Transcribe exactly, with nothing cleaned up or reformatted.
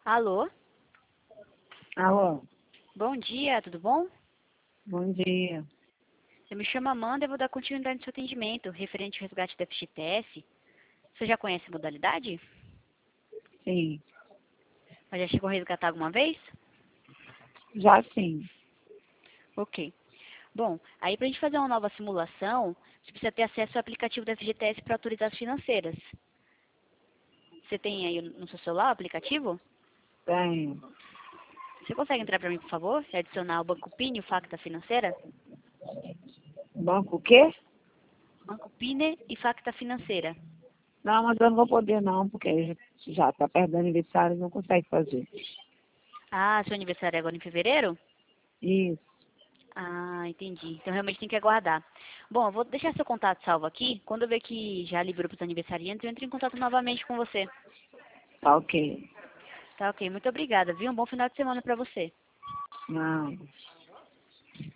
Alô? Alô, Bom dia, tudo bom? bom dia. Eu me chamo Amanda e vou dar continuidade no seu atendimento, referente ao resgate da F G T S. Você já conhece a modalidade? Sim, Mas já chegou a resgatar alguma vez? já sim. Ok. Bom, aí para a gente fazer uma nova simulação, você precisa ter acesso ao aplicativo da F G T S para autorizar as financeiras. Você tem aí no seu celular o aplicativo? Tenho. Você consegue entrar para mim, por favor? E adicionar o Banco Pine e o Facta Financeira? Banco o quê? Banco Pine e Facta Financeira. Não, mas eu não vou poder não, porque já está perto do aniversário e não consegue fazer. Ah, seu aniversário é agora em fevereiro? Isso, Ah, entendi. Então realmente tem que aguardar. Bom, eu vou deixar seu contato salvo aqui. Quando eu ver que já liberou para os aniversariantes, eu entro em contato novamente com você. tá ok. Tá ok, muito obrigada, viu? Um bom final de semana para você. Não.